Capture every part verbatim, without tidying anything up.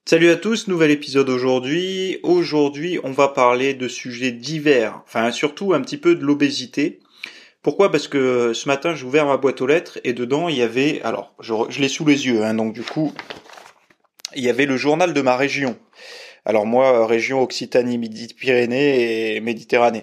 Salut à tous, nouvel épisode aujourd'hui. Aujourd'hui, on va parler de sujets divers, enfin surtout un petit peu de l'obésité. Pourquoi ? Parce que ce matin, j'ai ouvert ma boîte aux lettres et dedans, il y avait, alors je, je l'ai sous les yeux, hein, donc du coup, il y avait le journal de ma région. Alors moi, région Occitanie, Midi-Pyrénées et Méditerranée.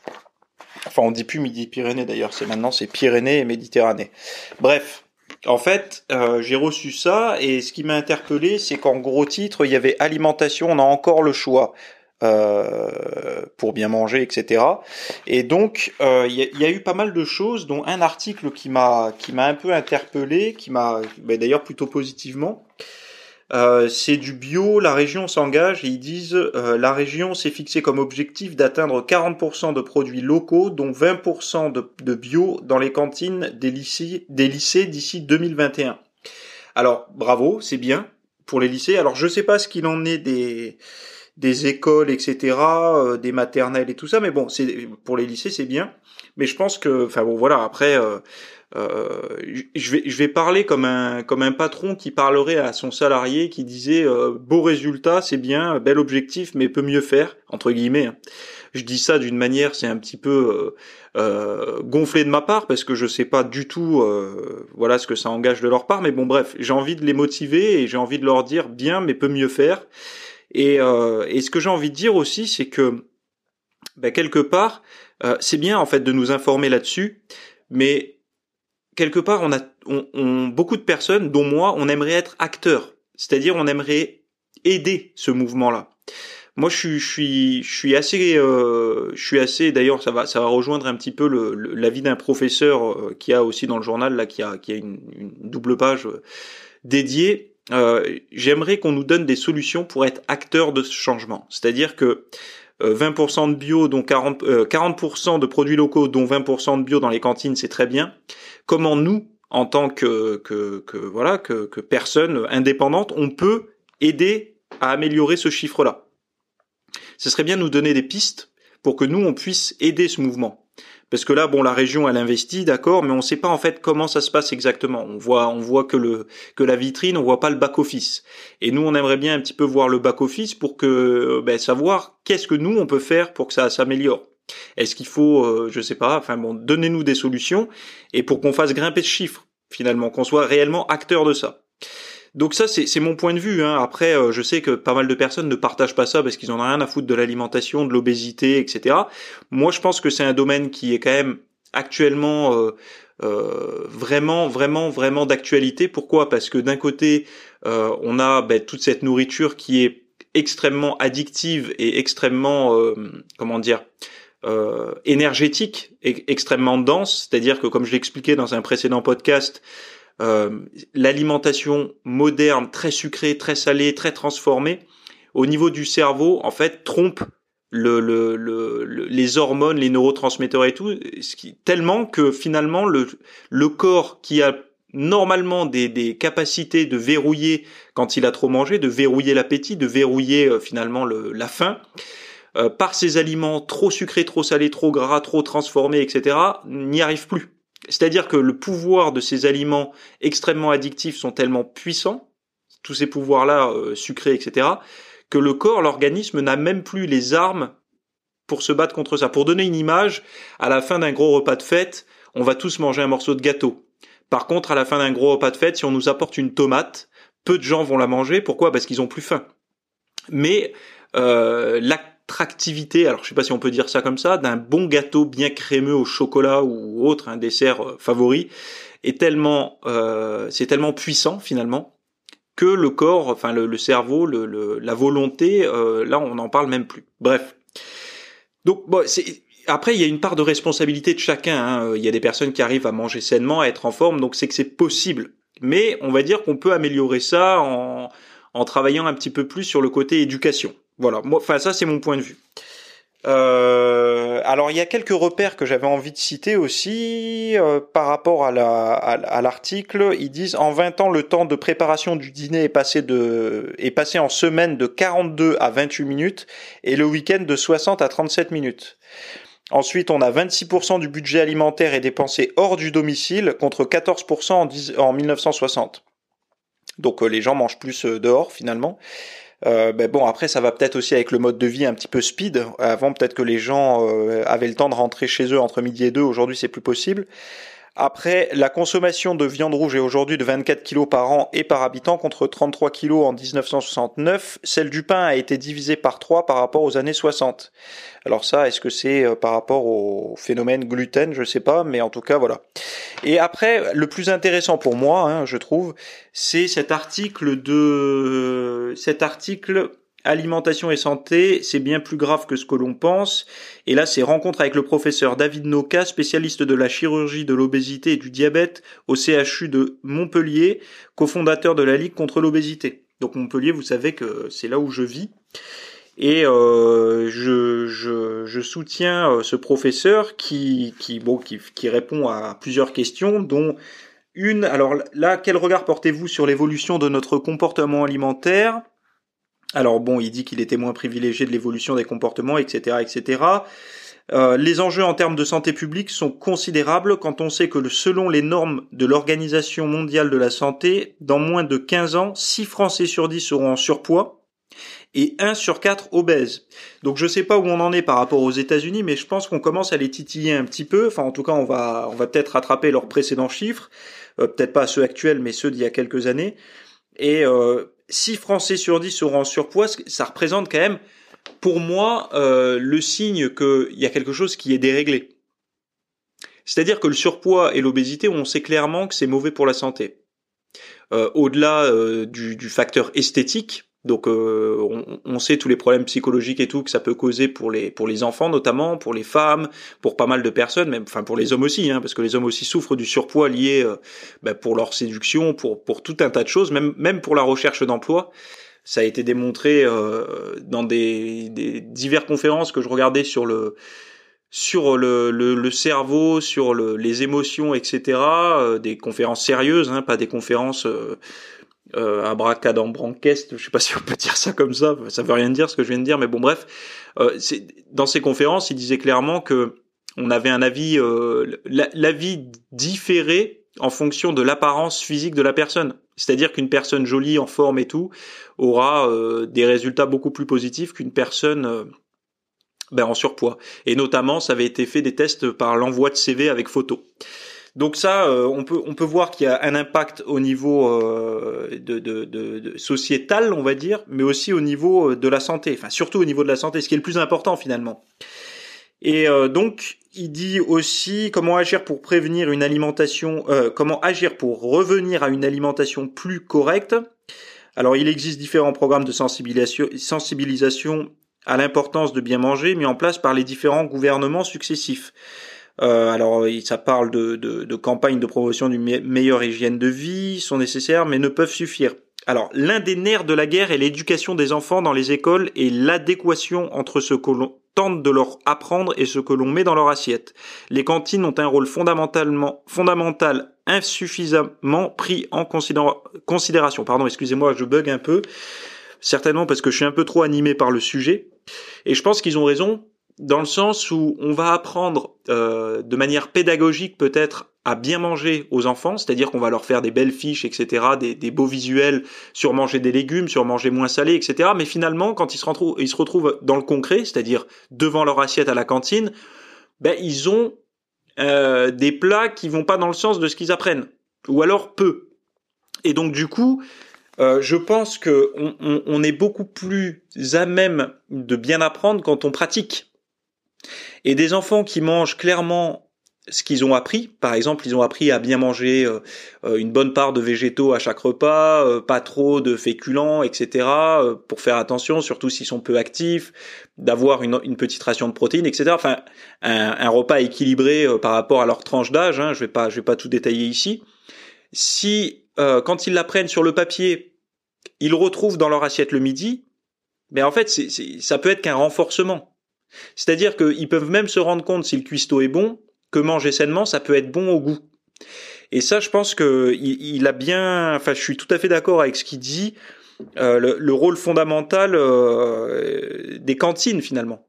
Enfin, on dit plus Midi-Pyrénées d'ailleurs, c'est maintenant c'est Pyrénées et Méditerranée. Bref. En fait, euh, j'ai reçu ça et ce qui m'a interpellé, c'est qu'en gros titre, il y avait alimentation, on a encore le choix euh, pour bien manger, et cetera. Et donc, euh, il y, a, il y a eu pas mal de choses, dont un article qui m'a qui m'a un peu interpellé, qui m'a ben, d'ailleurs plutôt positivement. Euh, c'est du bio, la région s'engage et ils disent euh, la région s'est fixée comme objectif d'atteindre quarante pour cent de produits locaux, dont vingt pour cent de, de bio dans les cantines des lycées, des lycées d'ici deux mille vingt et un. Alors bravo, c'est bien pour les lycées. Alors je sais pas ce qu'il en est des des écoles, et cetera, euh, des maternelles et tout ça, mais bon, c'est pour les lycées c'est bien. Mais je pense que, enfin bon voilà, après. Euh, Euh, je vais je vais parler comme un comme un patron qui parlerait à son salarié qui disait euh, beau résultat, c'est bien, bel objectif, mais peut mieux faire entre guillemets. Hein. Je dis ça d'une manière, c'est un petit peu euh, euh, gonflé de ma part parce que je sais pas du tout euh, voilà ce que ça engage de leur part, mais bon bref, j'ai envie de les motiver et j'ai envie de leur dire bien, mais peut mieux faire. Et euh, et ce que j'ai envie de dire aussi, c'est que ben, quelque part, euh, c'est bien en fait de nous informer là-dessus, mais quelque part, on a on, on, beaucoup de personnes, dont moi, on aimerait être acteur. C'est-à-dire, on aimerait aider ce mouvement-là. Moi, je suis, je suis, je suis assez, euh, je suis assez. D'ailleurs, ça va, ça va rejoindre un petit peu le, le, l'avis d'un professeur euh, qui a aussi dans le journal là, qui a, qui a une, une double page euh, dédiée. Euh, j'aimerais qu'on nous donne des solutions pour être acteur de ce changement. C'est-à-dire que vingt pour cent de bio, dont quarante, euh, quarante pour cent de produits locaux, dont vingt pour cent de bio dans les cantines, c'est très bien. Comment nous, en tant que, que, que voilà, que, que personne indépendante, on peut aider à améliorer ce chiffre-là. Ce serait bien de nous donner des pistes pour que nous, on puisse aider ce mouvement. Parce que là, bon, la région, elle investit, d'accord, mais on ne sait pas en fait comment ça se passe exactement. On voit, on voit que le que la vitrine, on voit pas le back office. Et nous, on aimerait bien un petit peu voir le back office pour que, ben, savoir qu'est-ce que nous on peut faire pour que ça s'améliore. Est-ce qu'il faut, euh, je sais pas, enfin bon, donnez-nous des solutions et pour qu'on fasse grimper ce chiffre finalement, qu'on soit réellement acteur de ça. Donc ça, c'est, c'est mon point de vue. Hein. Après, euh, je sais que pas mal de personnes ne partagent pas ça parce qu'ils en ont rien à foutre de l'alimentation, de l'obésité, et cetera. Moi, je pense que c'est un domaine qui est quand même actuellement euh, euh, vraiment, vraiment, vraiment d'actualité. Pourquoi ? Parce que d'un côté, euh, on a ben, toute cette nourriture qui est extrêmement addictive et extrêmement, euh, comment dire, euh, énergétique, et extrêmement dense. C'est-à-dire que, comme je l'expliquais dans un précédent podcast, Euh, l'alimentation moderne, très sucrée, très salée, très transformée, au niveau du cerveau, en fait, trompe le, le, le, le, les hormones, les neurotransmetteurs et tout, ce qui, tellement que finalement, le, le corps qui a normalement des, des capacités de verrouiller quand il a trop mangé, de verrouiller l'appétit, de verrouiller euh, finalement le, la faim, euh, par ces aliments trop sucrés, trop salés, trop gras, trop transformés, et cetera, n'y arrive plus. C'est-à-dire que le pouvoir de ces aliments extrêmement addictifs sont tellement puissants, tous ces pouvoirs-là, euh, sucrés, et cetera, que le corps, l'organisme n'a même plus les armes pour se battre contre ça. Pour donner une image, à la fin d'un gros repas de fête, on va tous manger un morceau de gâteau. Par contre, à la fin d'un gros repas de fête, si on nous apporte une tomate, peu de gens vont la manger. Pourquoi ? Parce qu'ils ont plus faim. Mais euh, l'attractivité, alors je sais pas si on peut dire ça comme ça, d'un bon gâteau bien crémeux au chocolat ou autre, un dessert euh, favori, est tellement, euh, c'est tellement puissant finalement que le corps, enfin le, le cerveau, le, le, la volonté, euh, là on n'en parle même plus. Bref. Donc bon, c'est après il y a une part de responsabilité de chacun. Hein. Il y a des personnes qui arrivent à manger sainement, à être en forme, donc c'est que c'est possible. Mais on va dire qu'on peut améliorer ça en en travaillant un petit peu plus sur le côté éducation. Voilà, moi, enfin ça c'est mon point de vue. Euh, alors il y a quelques repères que j'avais envie de citer aussi euh, par rapport à, la, à, à l'article. Ils disent en vingt ans le temps de préparation du dîner est passé de est passé en semaine de quarante-deux à vingt-huit minutes et le week-end de soixante à trente-sept minutes. Ensuite, on a vingt-six pour cent du budget alimentaire est dépensé hors du domicile contre quatorze pour cent en, dix, en mille neuf cent soixante. Donc euh, les gens mangent plus euh, dehors finalement. Euh, ben bon, après, ça va peut-être aussi avec le mode de vie un petit peu speed. Avant, peut-être que les gens euh, avaient le temps de rentrer chez eux entre midi et deux. Aujourd'hui, c'est plus possible. Après, la consommation de viande rouge est aujourd'hui de vingt-quatre kilos par an et par habitant contre trente-trois kilos en dix-neuf cent soixante-neuf. Celle du pain a été divisée par trois par rapport aux années soixante. Alors ça, est-ce que c'est euh, par rapport au phénomène gluten? Je sais pas, mais en tout cas, voilà. Et après, le plus intéressant pour moi, hein, je trouve, c'est cet article de... cet article... Alimentation et santé, c'est bien plus grave que ce que l'on pense. Et là, c'est rencontre avec le professeur David Noka, spécialiste de la chirurgie de l'obésité et du diabète au C H U de Montpellier, cofondateur de la Ligue contre l'obésité. Donc Montpellier, vous savez que c'est là où je vis. Et euh, je, je, je soutiens ce professeur qui, qui, bon, qui, qui répond à plusieurs questions, dont une. Alors là, quel regard portez-vous sur l'évolution de notre comportement alimentaire ? Alors bon, il dit qu'il était moins privilégié de l'évolution des comportements, et cetera, et cetera. Euh, les enjeux en termes de santé publique sont considérables quand on sait que selon les normes de l'Organisation mondiale de la santé, dans moins de quinze ans, six Français sur dix seront en surpoids et un sur quatre obèses. Donc je sais pas où on en est par rapport aux États-Unis, mais je pense qu'on commence à les titiller un petit peu. Enfin, en tout cas, on va, on va peut-être rattraper leurs précédents chiffres, euh, peut-être pas ceux actuels, mais ceux d'il y a quelques années. Et euh, six Français sur dix seront en surpoids, ça représente quand même, pour moi, euh, le signe qu'il y a quelque chose qui est déréglé. C'est-à-dire que le surpoids et l'obésité, on sait clairement que c'est mauvais pour la santé. Euh, au-delà euh, du, du facteur esthétique, donc euh, on, on sait tous les problèmes psychologiques et tout que ça peut causer pour les pour les enfants notamment, pour les femmes, pour pas mal de personnes, même enfin pour les hommes aussi, hein, parce que les hommes aussi souffrent du surpoids lié euh, bah, pour leur séduction, pour pour tout un tas de choses, même même pour la recherche d'emploi. Ça a été démontré euh, dans des, des diverses conférences que je regardais sur le sur le, le, le cerveau, sur le, les émotions, et cetera. Euh, des conférences sérieuses, hein, pas des conférences euh, euh, abracadabranquestes, je sais pas si on peut dire ça comme ça, ça veut rien dire ce que je viens de dire, mais bon bref. Euh, c'est, dans ces conférences, il disait clairement que on avait un avis, euh, l'avis différé en fonction de l'apparence physique de la personne. C'est-à-dire qu'une personne jolie, en forme et tout, aura euh, des résultats beaucoup plus positifs qu'une personne euh, ben, en surpoids. Et notamment, ça avait été fait des tests par l'envoi de C V avec photo. Donc ça, euh, on peut on peut voir qu'il y a un impact au niveau euh, de, de, de, de sociétal, on va dire, mais aussi au niveau de la santé. Enfin, surtout au niveau de la santé, ce qui est le plus important finalement. Et euh, donc, il dit aussi comment agir pour prévenir une alimentation, euh, comment agir pour revenir à une alimentation plus correcte. Alors, il existe différents programmes de sensibilisation, sensibilisation à l'importance de bien manger mis en place par les différents gouvernements successifs. Euh, alors, ça parle de, de, de campagnes de promotion d'une me- meilleure hygiène de vie, sont nécessaires, mais ne peuvent suffire. Alors, l'un des nerfs de la guerre est l'éducation des enfants dans les écoles et l'adéquation entre ce que l'on tente de leur apprendre et ce que l'on met dans leur assiette. Les cantines ont un rôle fondamentalement, fondamental, insuffisamment pris en considéra- considération. Pardon, excusez-moi, je bug un peu. Certainement parce que je suis un peu trop animé par le sujet. Et je pense qu'ils ont raison, dans le sens où on va apprendre euh, de manière pédagogique peut-être à bien manger aux enfants, c'est-à-dire qu'on va leur faire des belles fiches, et cetera, des, des beaux visuels sur manger des légumes, sur manger moins salé, et cetera. Mais finalement, quand ils se retrouvent, ils se retrouvent dans le concret, c'est-à-dire devant leur assiette à la cantine, ben ils ont euh, des plats qui vont pas dans le sens de ce qu'ils apprennent, ou alors peu. Et donc du coup, Euh, je pense que on, on, on est beaucoup plus à même de bien apprendre quand on pratique. Et des enfants qui mangent clairement ce qu'ils ont appris, par exemple, ils ont appris à bien manger euh, une bonne part de végétaux à chaque repas, euh, pas trop de féculents, et cetera, euh, pour faire attention, surtout s'ils sont peu actifs, d'avoir une, une petite ration de protéines, et cetera. Enfin, un, un repas équilibré euh, par rapport à leur tranche d'âge. Hein, je vais pas, je vais pas tout détailler ici. Si Euh, quand ils l'apprennent sur le papier, ils le retrouvent dans leur assiette le midi, mais en fait, c'est, c'est, ça peut être qu'un renforcement. C'est-à-dire qu'ils peuvent même se rendre compte, si le cuistot est bon, que manger sainement, ça peut être bon au goût. Et ça, je pense que il, il a bien... Enfin, je suis tout à fait d'accord avec ce qu'il dit, euh, le, le rôle fondamental euh, des cantines, finalement.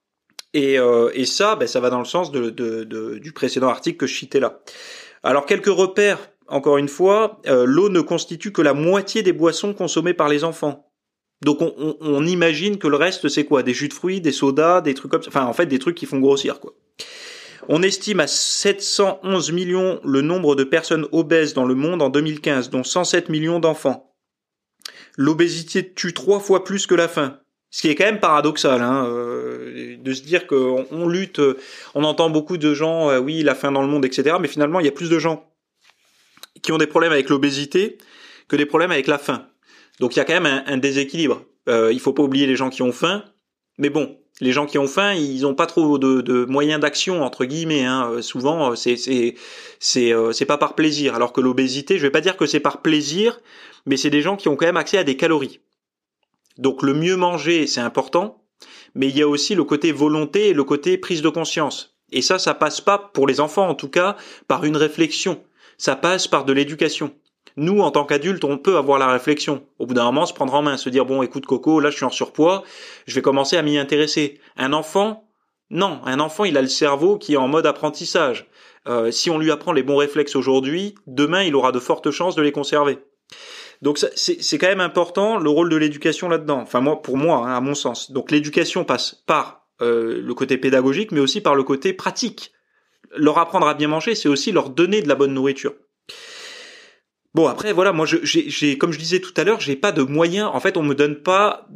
Et, euh, et ça, ben, ça va dans le sens de, de, de, du précédent article que je citais là. Alors, quelques repères. Encore une fois, euh, l'eau ne constitue que la moitié des boissons consommées par les enfants. Donc on, on, on imagine que le reste c'est quoi? Des jus de fruits, des sodas, des trucs comme ça. Enfin en fait des trucs qui font grossir quoi. On estime à sept cent onze millions le nombre de personnes obèses dans le monde en deux mille quinze, dont cent sept millions d'enfants. L'obésité tue trois fois plus que la faim. Ce qui est quand même paradoxal, hein, euh, de se dire qu'on on lutte, on entend beaucoup de gens, euh, oui, la faim dans le monde, et cetera. Mais finalement, il y a plus de gens qui ont des problèmes avec l'obésité que des problèmes avec la faim. Donc il y a quand même un, un déséquilibre. Euh, il faut pas oublier les gens qui ont faim, mais bon, les gens qui ont faim, ils ont pas trop de, de moyens d'action entre guillemets. Hein. Souvent, c'est c'est c'est euh, c'est pas par plaisir. Alors que l'obésité, je vais pas dire que c'est par plaisir, mais c'est des gens qui ont quand même accès à des calories. Donc le mieux manger, c'est important, mais il y a aussi le côté volonté et le côté prise de conscience. Et ça, ça passe pas, pour les enfants en tout cas, par une réflexion. Ça passe par de l'éducation. Nous, en tant qu'adultes, on peut avoir la réflexion. Au bout d'un moment, se prendre en main, se dire, bon, écoute Coco, là je suis en surpoids, je vais commencer à m'y intéresser. Un enfant, non. Un enfant, il a le cerveau qui est en mode apprentissage. Euh, si on lui apprend les bons réflexes aujourd'hui, demain, il aura de fortes chances de les conserver. Donc c'est, c'est quand même important le rôle de l'éducation là-dedans. Enfin moi, pour moi, hein, à mon sens. Donc l'éducation passe par euh, le côté pédagogique, mais aussi par le côté pratique. Leur apprendre à bien manger, c'est aussi leur donner de la bonne nourriture. Bon après voilà, moi je, j'ai, j'ai, comme je disais tout à l'heure, j'ai pas de moyens. En fait, on me donne pas,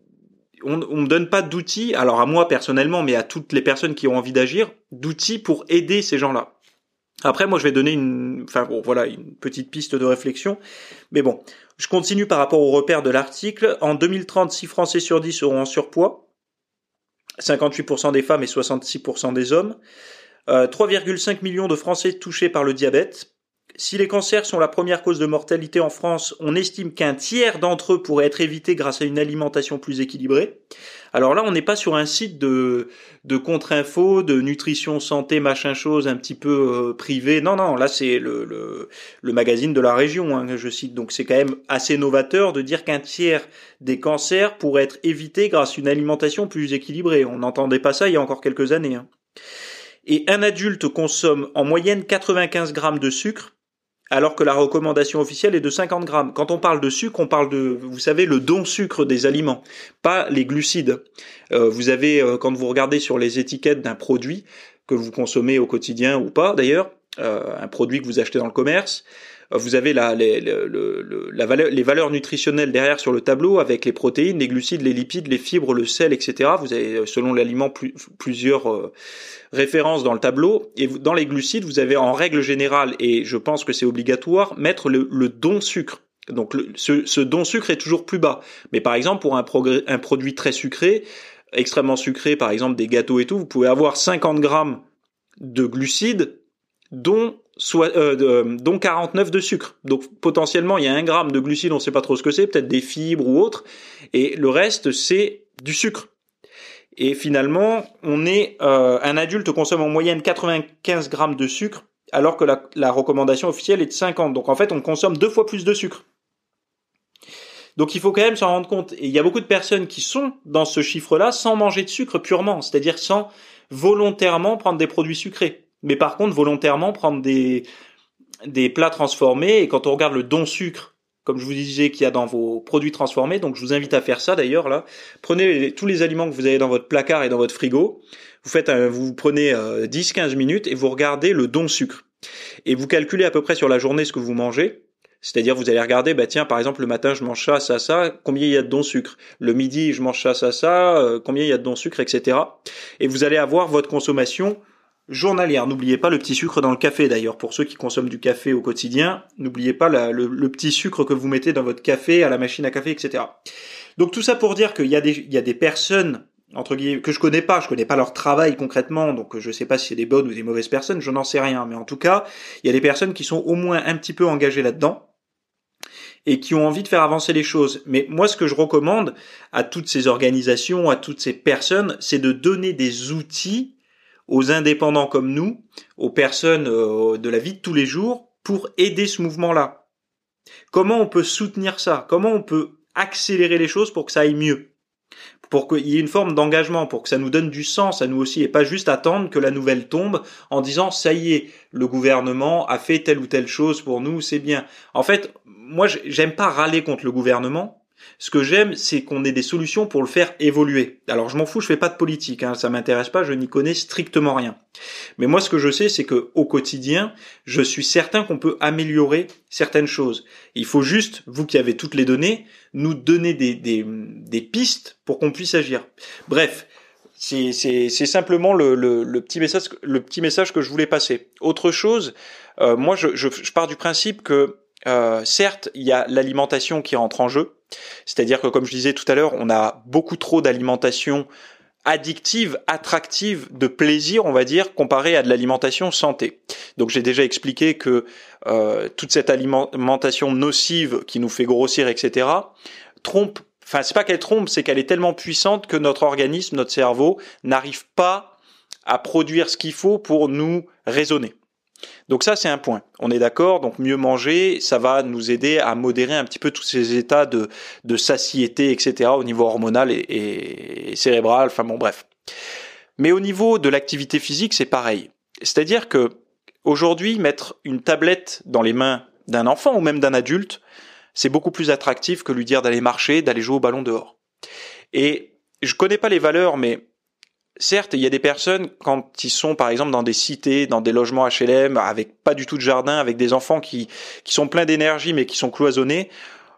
on, on me donne pas d'outils. Alors à moi personnellement, mais à toutes les personnes qui ont envie d'agir, d'outils pour aider ces gens-là. Après, moi, je vais donner une, enfin bon, voilà, une petite piste de réflexion. Mais bon, je continue par rapport au repère de l'article. En deux mille trente, six Français sur dix seront en surpoids, cinquante-huit pour cent des femmes et soixante-six pour cent des hommes. Euh, trois virgule cinq millions de Français touchés par le diabète. Si les cancers sont la première cause de mortalité en France, on estime qu'un tiers d'entre eux pourraient être évités grâce à une alimentation plus équilibrée. Alors là, on n'est pas sur un site de, de contre-info, de nutrition, santé, machin chose, un petit peu euh, privé. Non, non, là c'est le, le, le magazine de la région, hein, que je cite. Donc c'est quand même assez novateur de dire qu'un tiers des cancers pourraient être évités grâce à une alimentation plus équilibrée. On n'entendait pas ça il y a encore quelques années. Hein. Et un adulte consomme en moyenne quatre-vingt-quinze grammes de sucre, alors que la recommandation officielle est de cinquante grammes. Quand on parle de sucre, on parle de, vous savez, le don sucre des aliments, pas les glucides. Euh, vous avez, euh, quand vous regardez sur les étiquettes d'un produit que vous consommez au quotidien ou pas d'ailleurs, euh, un produit que vous achetez dans le commerce, euh, vous avez la, les, le, le, la valeur, les valeurs nutritionnelles derrière sur le tableau avec les protéines, les glucides, les lipides, les fibres, le sel, et cetera. Vous avez, selon l'aliment, plus, plusieurs euh, références dans le tableau. Et dans les glucides, vous avez en règle générale, et je pense que c'est obligatoire, mettre le, le don sucre. Donc le, ce, ce don sucre est toujours plus bas. Mais par exemple, pour un, progr- un produit très sucré, extrêmement sucré, par exemple des gâteaux et tout, vous pouvez avoir cinquante grammes de glucides, dont, soit, euh, de, dont quarante-neuf de sucre. Donc potentiellement, il y a un gramme de glucides, on ne sait pas trop ce que c'est, peut-être des fibres ou autre, et le reste, c'est du sucre. Et finalement, on est euh, un adulte consomme en moyenne quatre-vingt-quinze grammes de sucre, alors que la, la recommandation officielle est de cinquante. Donc en fait, on consomme deux fois plus de sucre. Donc il faut quand même s'en rendre compte. Et il y a beaucoup de personnes qui sont dans ce chiffre-là sans manger de sucre purement, c'est-à-dire sans volontairement prendre des produits sucrés. Mais par contre, volontairement prendre des, des plats transformés. Et quand on regarde le don sucre, comme je vous disais, qu'il y a dans vos produits transformés, donc je vous invite à faire ça d'ailleurs là. Prenez les, tous les aliments que vous avez dans votre placard et dans votre frigo. Vous faites, un, vous prenez euh, dix à quinze minutes et vous regardez le don sucre. Et vous calculez à peu près sur la journée ce que vous mangez. C'est-à-dire, vous allez regarder, bah tiens, par exemple, le matin, je mange ça, ça, ça, combien il y a de don sucre. Le midi, je mange ça, ça, ça, euh, combien il y a de don sucre, et cetera. Et vous allez avoir votre consommation journalière. N'oubliez pas le petit sucre dans le café, d'ailleurs. Pour ceux qui consomment du café au quotidien, n'oubliez pas la, le, le petit sucre que vous mettez dans votre café, à la machine à café, et cetera. Donc tout ça pour dire qu'il y a des, il y a des personnes, entre guillemets, que je connais pas, je connais pas leur travail concrètement, donc je sais pas si c'est des bonnes ou des mauvaises personnes, je n'en sais rien. Mais en tout cas, il y a des personnes qui sont au moins un petit peu engagées là-dedans, et qui ont envie de faire avancer les choses. Mais moi, ce que je recommande à toutes ces organisations, à toutes ces personnes, c'est de donner des outils aux indépendants comme nous, aux personnes euh, de la vie de tous les jours, pour aider ce mouvement-là. Comment on peut soutenir ça ? Comment on peut accélérer les choses pour que ça aille mieux ? Pour qu'il y ait une forme d'engagement, pour que ça nous donne du sens à nous aussi, et pas juste attendre que la nouvelle tombe en disant « ça y est, le gouvernement a fait telle ou telle chose pour nous, c'est bien ». En fait, moi, j'aime pas râler contre le gouvernement, Ce que j'aime, c'est qu'on ait des solutions pour le faire évoluer. Alors je m'en fous, je fais pas de politique, hein, ça m'intéresse pas, je n'y connais strictement rien. Mais moi, ce que je sais, c'est que au quotidien, je suis certain qu'on peut améliorer certaines choses. Il faut juste, vous qui avez toutes les données, nous donner des, des, des pistes pour qu'on puisse agir. Bref, c'est, c'est, c'est simplement le, le, le petit message, le petit message que je voulais passer. Autre chose, euh, moi, je, je, je pars du principe que euh, certes, il y a l'alimentation qui entre en jeu. C'est-à-dire que, comme je disais tout à l'heure, on a beaucoup trop d'alimentation addictive, attractive, de plaisir, on va dire, comparé à de l'alimentation santé. Donc j'ai déjà expliqué que euh, toute cette alimentation nocive qui nous fait grossir, et cetera, trompe, enfin c'est pas qu'elle trompe, c'est qu'elle est tellement puissante que notre organisme, notre cerveau, n'arrive pas à produire ce qu'il faut pour nous raisonner. Donc ça, c'est un point. On est d'accord. Donc mieux manger, ça va nous aider à modérer un petit peu tous ces états de, de satiété, et cetera au niveau hormonal et, et, et cérébral. Enfin bon, bref. Mais au niveau de l'activité physique, c'est pareil. C'est-à-dire que aujourd'hui, mettre une tablette dans les mains d'un enfant ou même d'un adulte, c'est beaucoup plus attractif que lui dire d'aller marcher, d'aller jouer au ballon dehors. Et je connais pas les valeurs, mais certes, il y a des personnes, quand ils sont par exemple dans des cités, dans des logements H L M, avec pas du tout de jardin, avec des enfants qui, qui sont pleins d'énergie mais qui sont cloisonnés,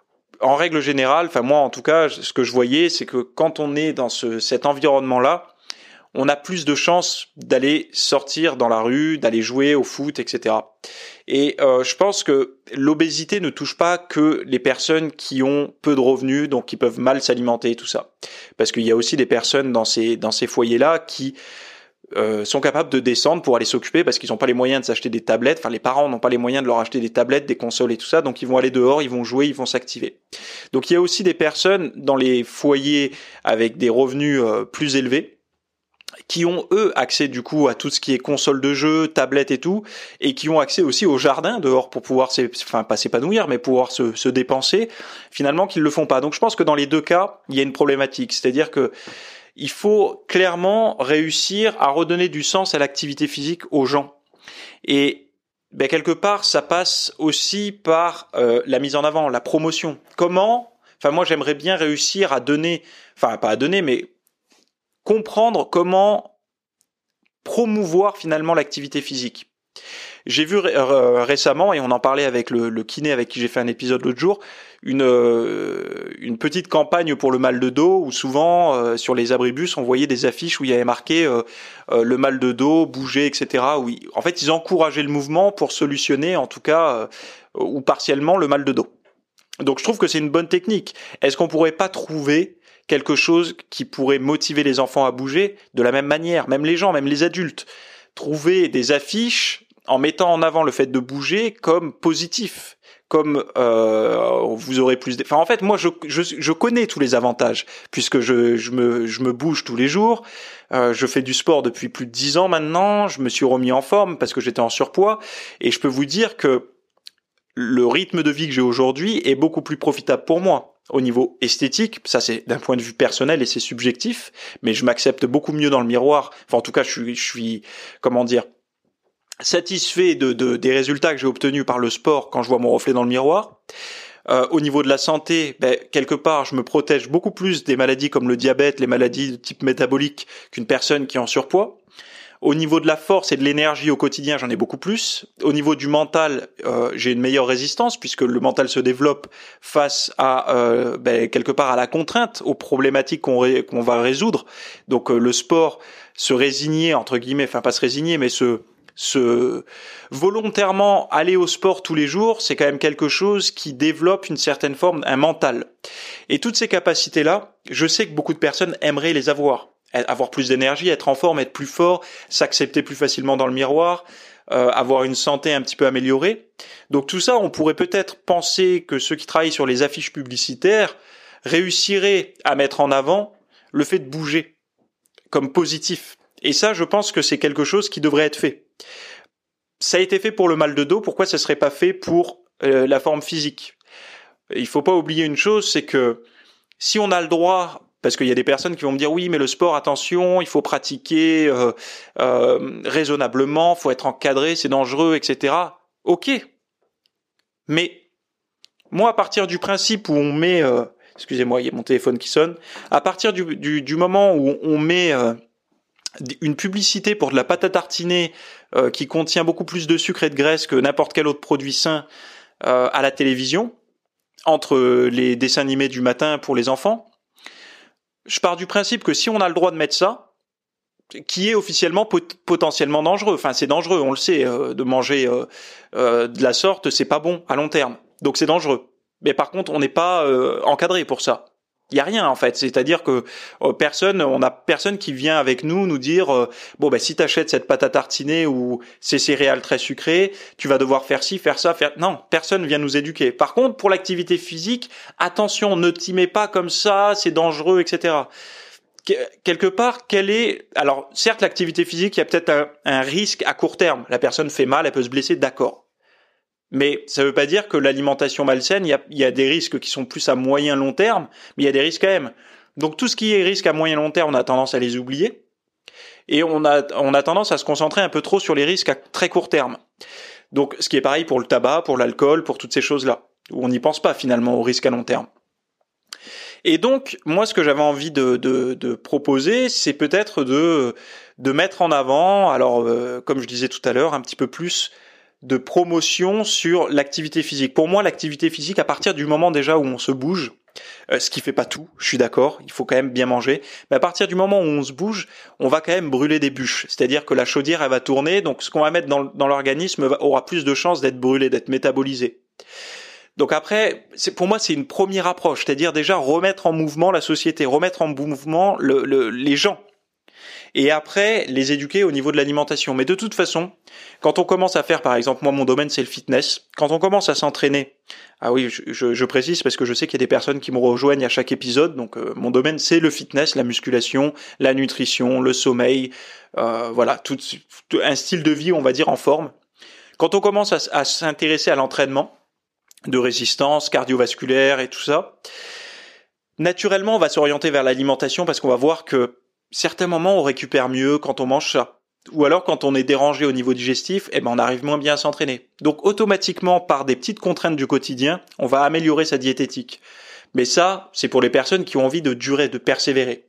en règle générale, enfin moi en tout cas, ce que je voyais, c'est que quand on est dans ce, cet environnement-là, on a plus de chances d'aller sortir dans la rue, d'aller jouer au foot, et cetera. Et euh, je pense que l'obésité ne touche pas que les personnes qui ont peu de revenus, donc qui peuvent mal s'alimenter et tout ça. Parce qu'il y a aussi des personnes dans ces dans ces foyers-là qui euh, sont capables de descendre pour aller s'occuper parce qu'ils n'ont pas les moyens de s'acheter des tablettes. Enfin, les parents n'ont pas les moyens de leur acheter des tablettes, des consoles et tout ça. Donc, ils vont aller dehors, ils vont jouer, ils vont s'activer. Donc, il y a aussi des personnes dans les foyers avec des revenus euh, plus élevés qui ont eux accès du coup à tout ce qui est console de jeu, tablette et tout, et qui ont accès aussi au jardin dehors pour pouvoir, enfin pas s'épanouir, mais pouvoir se, se dépenser, finalement qu'ils le font pas. Donc je pense que dans les deux cas, il y a une problématique, c'est-à-dire que il faut clairement réussir à redonner du sens à l'activité physique aux gens. Et ben, quelque part, ça passe aussi par euh, la mise en avant, la promotion. Comment ? Enfin moi j'aimerais bien réussir à donner, enfin pas à donner, mais comprendre comment promouvoir finalement l'activité physique. J'ai vu ré- euh, récemment, et on en parlait avec le, le kiné avec qui j'ai fait un épisode l'autre jour, une, euh, une petite campagne pour le mal de dos où souvent euh, sur les abribus on voyait des affiches où il y avait marqué euh, euh, le mal de dos, bouger, et cetera. Où ils, en fait ils encourageaient le mouvement pour solutionner en tout cas euh, ou partiellement le mal de dos. Donc je trouve que c'est une bonne technique. Est-ce qu'on pourrait pas trouver quelque chose qui pourrait motiver les enfants à bouger de la même manière, même les gens, même les adultes, trouver des affiches en mettant en avant le fait de bouger comme positif, comme euh, vous aurez plus de... Enfin en fait moi je, je, je connais tous les avantages puisque je, je, me, je me bouge tous les jours, euh, je fais du sport depuis plus de dix ans maintenant, je me suis remis en forme parce que j'étais en surpoids et je peux vous dire que le rythme de vie que j'ai aujourd'hui est beaucoup plus profitable pour moi. Au niveau esthétique, ça c'est d'un point de vue personnel et c'est subjectif, mais je m'accepte beaucoup mieux dans le miroir. Enfin, en tout cas, je suis, je suis, comment dire, satisfait de, de des résultats que j'ai obtenus par le sport quand je vois mon reflet dans le miroir. Euh, au niveau de la santé, ben, quelque part, je me protège beaucoup plus des maladies comme le diabète, les maladies de type métabolique qu'une personne qui est en surpoids. Au niveau de la force et de l'énergie au quotidien, j'en ai beaucoup plus. Au niveau du mental, euh, j'ai une meilleure résistance puisque le mental se développe face à euh, ben, quelque part à la contrainte, aux problématiques qu'on, ré- qu'on va résoudre. Donc euh, le sport, se résigner entre guillemets, enfin pas se résigner, mais se se volontairement aller au sport tous les jours, c'est quand même quelque chose qui développe une certaine forme, un mental. Et toutes ces capacités-là, je sais que beaucoup de personnes aimeraient les avoir. Avoir plus d'énergie, être en forme, être plus fort, s'accepter plus facilement dans le miroir, euh, avoir une santé un petit peu améliorée. Donc tout ça, on pourrait peut-être penser que ceux qui travaillent sur les affiches publicitaires réussiraient à mettre en avant le fait de bouger comme positif. Et ça, je pense que c'est quelque chose qui devrait être fait. Ça a été fait pour le mal de dos, pourquoi ça serait pas fait pour euh, la forme physique ? Il faut pas oublier une chose, c'est que si on a le droit... Parce qu'il y a des personnes qui vont me dire oui, mais le sport, attention, il faut pratiquer euh, euh, raisonnablement, faut être encadré, c'est dangereux, et cetera. Ok, mais moi, à partir du principe où on met euh, Excusez-moi, il y a mon téléphone qui sonne. À partir du, du, du moment où on met euh, une publicité pour de la pâte à tartiner euh, qui contient beaucoup plus de sucre et de graisse que n'importe quel autre produit sain euh, à la télévision, entre les dessins animés du matin pour les enfants, je pars du principe que si on a le droit de mettre ça, qui est officiellement pot- potentiellement dangereux, enfin c'est dangereux, on le sait, euh, de manger euh, euh, de la sorte, c'est pas bon à long terme, donc c'est dangereux. Mais par contre, on n'est pas euh, encadré pour ça. Il y a rien en fait, c'est-à-dire que euh, personne, on a personne qui vient avec nous nous dire euh, bon ben si t'achètes cette pâte à tartiner ou ces céréales très sucrées, tu vas devoir faire ci, faire ça, faire non, personne vient nous éduquer. Par contre, pour l'activité physique, attention, ne t'y mets pas comme ça, c'est dangereux, et cetera. Quelque part, quel est alors certes l'activité physique, il y a peut-être un, un risque à court terme. La personne fait mal, elle peut se blesser, d'accord. Mais ça veut pas dire que l'alimentation malsaine, il y a, il y a des risques qui sont plus à moyen long terme, mais il y a des risques quand même. Donc tout ce qui est risque à moyen long terme, on a tendance à les oublier. Et on a, on a tendance à se concentrer un peu trop sur les risques à très court terme. Donc ce qui est pareil pour le tabac, pour l'alcool, pour toutes ces choses-là, où on n'y pense pas finalement aux risques à long terme. Et donc, moi, ce que j'avais envie de, de, de proposer, c'est peut-être de, de mettre en avant, alors euh, comme je disais tout à l'heure, un petit peu plus de promotion sur l'activité physique. Pour moi, l'activité physique, à partir du moment déjà où on se bouge, euh, ce qui fait pas tout, je suis d'accord, il faut quand même bien manger, mais à partir du moment où on se bouge, on va quand même brûler des bûches. C'est-à-dire que la chaudière, elle va tourner, donc ce qu'on va mettre dans, dans l'organisme va, aura plus de chances d'être brûlé, d'être métabolisé. Donc après, c'est, pour moi, c'est une première approche, c'est-à-dire déjà remettre en mouvement la société, remettre en mouvement le, le, les gens. Et après, les éduquer au niveau de l'alimentation. Mais de toute façon, quand on commence à faire, par exemple, moi, mon domaine, c'est le fitness. Quand on commence à s'entraîner, ah oui, je, je, je précise parce que je sais qu'il y a des personnes qui me rejoignent à chaque épisode. Donc, euh, mon domaine, c'est le fitness, la musculation, la nutrition, le sommeil, euh, voilà, tout, tout un style de vie, on va dire, en forme. Quand on commence à, à s'intéresser à l'entraînement de résistance cardiovasculaire et tout ça, naturellement, on va s'orienter vers l'alimentation parce qu'on va voir que certains moments, on récupère mieux quand on mange ça. Ou alors, quand on est dérangé au niveau digestif, eh ben, on arrive moins bien à s'entraîner. Donc, automatiquement, par des petites contraintes du quotidien, on va améliorer sa diététique. Mais ça, c'est pour les personnes qui ont envie de durer, de persévérer.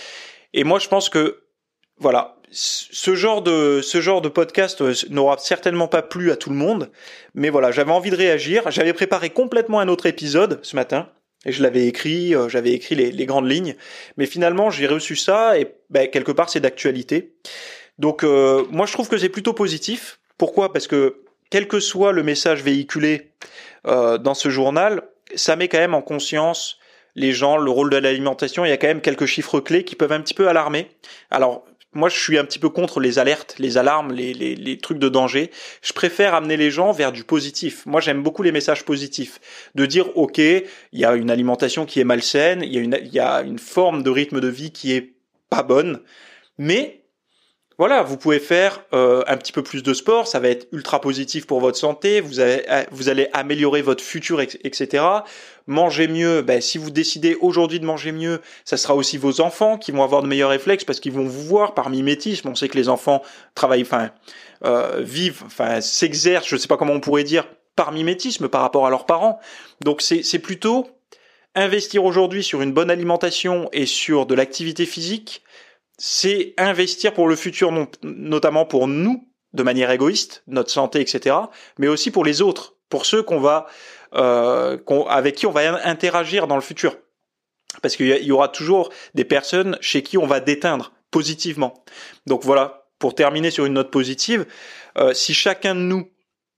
Et moi, je pense que, voilà, ce genre de, ce genre de podcast n'aura certainement pas plu à tout le monde. Mais voilà, j'avais envie de réagir. J'avais préparé complètement un autre épisode ce matin. Et je l'avais écrit, euh, j'avais écrit les, les grandes lignes, mais finalement j'ai reçu ça et ben, quelque part c'est d'actualité. Donc euh, moi je trouve que c'est plutôt positif. Pourquoi ? Parce que quel que soit le message véhiculé euh, dans ce journal, ça met quand même en conscience les gens, le rôle de l'alimentation. Il y a quand même quelques chiffres clés qui peuvent un petit peu alarmer. Alors moi, je suis un petit peu contre les alertes, les alarmes, les, les, les trucs de danger. Je préfère amener les gens vers du positif. Moi, j'aime beaucoup les messages positifs. De dire, OK, il y a une alimentation qui est malsaine, il y a une, il y a une forme de rythme de vie qui est pas bonne, mais voilà, vous pouvez faire euh, un petit peu plus de sport, ça va être ultra positif pour votre santé, vous, avez, vous allez améliorer votre futur, et cetera. Manger mieux, ben, si vous décidez aujourd'hui de manger mieux, ça sera aussi vos enfants qui vont avoir de meilleurs réflexes parce qu'ils vont vous voir par mimétisme. On sait que les enfants travaillent, enfin, euh, vivent, enfin, s'exercent, je sais pas comment on pourrait dire, par mimétisme par rapport à leurs parents. Donc c'est, c'est plutôt investir aujourd'hui sur une bonne alimentation et sur de l'activité physique. C'est investir pour le futur, non, notamment pour nous, de manière égoïste, notre santé, et cetera, mais aussi pour les autres, pour ceux qu'on va, euh, qu'on, avec qui on va interagir dans le futur. Parce qu'il y aura toujours des personnes chez qui on va déteindre positivement. Donc voilà, pour terminer sur une note positive, euh, si chacun de nous,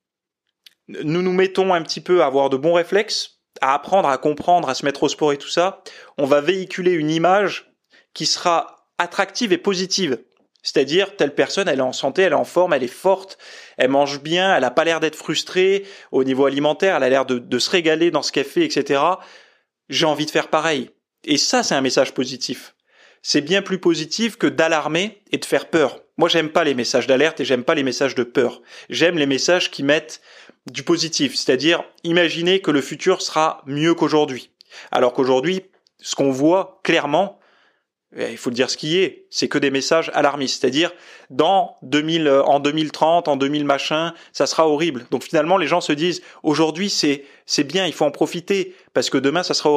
nous nous mettons un petit peu à avoir de bons réflexes, à apprendre, à comprendre, à se mettre au sport et tout ça, on va véhiculer une image qui sera attractive et positive. C'est-à-dire, telle personne, elle est en santé, elle est en forme, elle est forte, elle mange bien, elle a pas l'air d'être frustrée au niveau alimentaire, elle a l'air de, de se régaler dans ce qu'elle fait, et cetera. J'ai envie de faire pareil. Et ça, c'est un message positif. C'est bien plus positif que d'alarmer et de faire peur. Moi, j'aime pas les messages d'alerte et j'aime pas les messages de peur. J'aime les messages qui mettent du positif. C'est-à-dire, imaginez que le futur sera mieux qu'aujourd'hui. Alors qu'aujourd'hui, ce qu'on voit clairement, il faut le dire ce qui est, c'est que des messages alarmistes, c'est-à-dire dans deux mille, en deux mille trente, en deux mille machin, ça sera horrible. Donc finalement, les gens se disent aujourd'hui c'est c'est bien, il faut en profiter parce que demain ça sera horrible.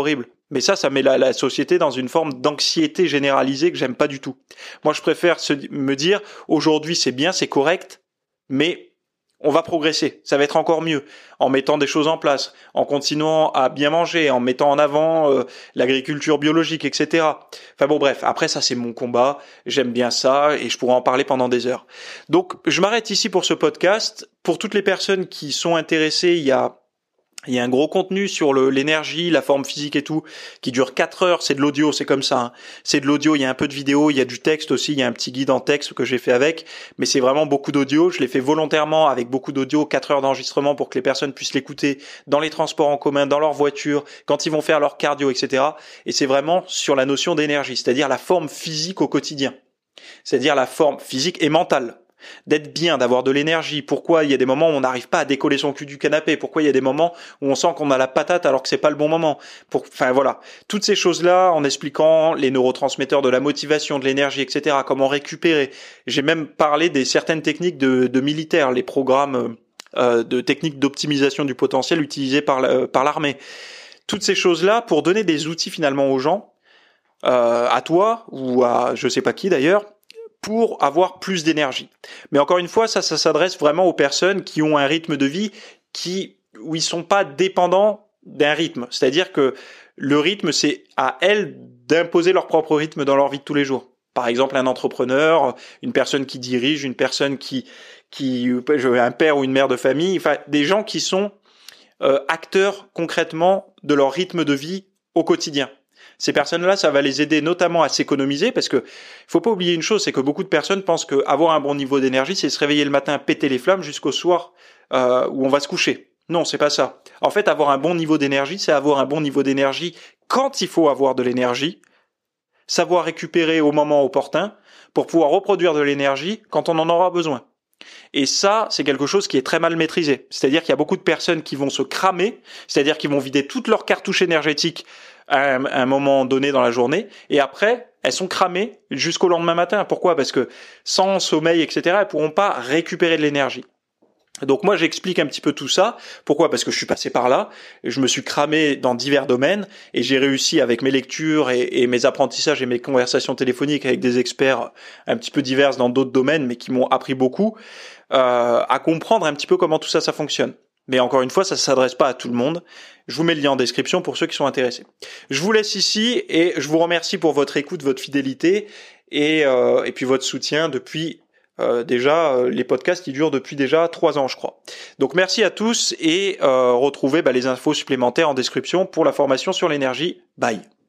Mais ça, ça met la, la société dans une forme d'anxiété généralisée que j'aime pas du tout. Moi, je préfère se, me dire, aujourd'hui c'est bien, c'est correct, mais on va progresser, ça va être encore mieux, en mettant des choses en place, en continuant à bien manger, en mettant en avant euh, l'agriculture biologique, et cetera. Enfin bon, bref, après ça c'est mon combat, j'aime bien ça et je pourrais en parler pendant des heures. Donc je m'arrête ici pour ce podcast. Pour toutes les personnes qui sont intéressées, il y a Il y a un gros contenu sur le, l'énergie, la forme physique et tout, qui dure quatre heures. C'est de l'audio, c'est comme ça. Hein. C'est de l'audio, il y a un peu de vidéo, il y a du texte aussi, il y a un petit guide en texte que j'ai fait avec. Mais c'est vraiment beaucoup d'audio. Je l'ai fait volontairement avec beaucoup d'audio, quatre heures d'enregistrement pour que les personnes puissent l'écouter dans les transports en commun, dans leur voiture, quand ils vont faire leur cardio, et cetera. Et c'est vraiment sur la notion d'énergie, c'est-à-dire la forme physique au quotidien. C'est-à-dire la forme physique et mentale. D'être bien, d'avoir de l'énergie. Pourquoi il y a des moments où on n'arrive pas à décoller son cul du canapé? Pourquoi il y a des moments où on sent qu'on a la patate alors que c'est pas le bon moment? Pour, enfin voilà, toutes ces choses-là, en expliquant les neurotransmetteurs de la motivation, de l'énergie, et cetera. Comment récupérer. J'ai même parlé des certaines techniques de, de militaires, les programmes euh, de techniques d'optimisation du potentiel utilisés par, la, par l'armée. Toutes ces choses-là pour donner des outils finalement aux gens, euh, à toi ou à je sais pas qui d'ailleurs, pour avoir plus d'énergie. Mais encore une fois, ça, ça s'adresse vraiment aux personnes qui ont un rythme de vie qui, où ils sont pas dépendants d'un rythme. C'est-à-dire que le rythme, c'est à elles d'imposer leur propre rythme dans leur vie de tous les jours. Par exemple, un entrepreneur, une personne qui dirige, une personne qui, qui, un père ou une mère de famille, enfin, des gens qui sont euh, acteurs concrètement de leur rythme de vie au quotidien. Ces personnes-là, ça va les aider notamment à s'économiser parce que faut pas oublier une chose, c'est que beaucoup de personnes pensent qu'avoir un bon niveau d'énergie, c'est se réveiller le matin, péter les flammes jusqu'au soir euh, où on va se coucher. Non, c'est pas ça. En fait, avoir un bon niveau d'énergie, c'est avoir un bon niveau d'énergie quand il faut avoir de l'énergie, savoir récupérer au moment opportun pour pouvoir reproduire de l'énergie quand on en aura besoin. Et ça, c'est quelque chose qui est très mal maîtrisé. C'est-à-dire qu'il y a beaucoup de personnes qui vont se cramer, c'est-à-dire qu'ils vont vider toutes leurs cartouches énergétiques à un, à un moment donné dans la journée, et après, elles sont cramées jusqu'au lendemain matin. Pourquoi ? Parce que sans sommeil, et cetera, elles pourront pas récupérer de l'énergie. Donc moi, j'explique un petit peu tout ça. Pourquoi ? Parce que je suis passé par là, je me suis cramé dans divers domaines, et j'ai réussi avec mes lectures et, et mes apprentissages et mes conversations téléphoniques avec des experts un petit peu divers dans d'autres domaines, mais qui m'ont appris beaucoup, euh, à comprendre un petit peu comment tout ça, ça fonctionne. Mais encore une fois, ça ne s'adresse pas à tout le monde. Je vous mets le lien en description pour ceux qui sont intéressés. Je vous laisse ici et je vous remercie pour votre écoute, votre fidélité et, euh, et puis votre soutien depuis euh, déjà euh, les podcasts qui durent depuis déjà trois ans, je crois. Donc merci à tous et euh, retrouvez bah, les infos supplémentaires en description pour la formation sur l'énergie. Bye.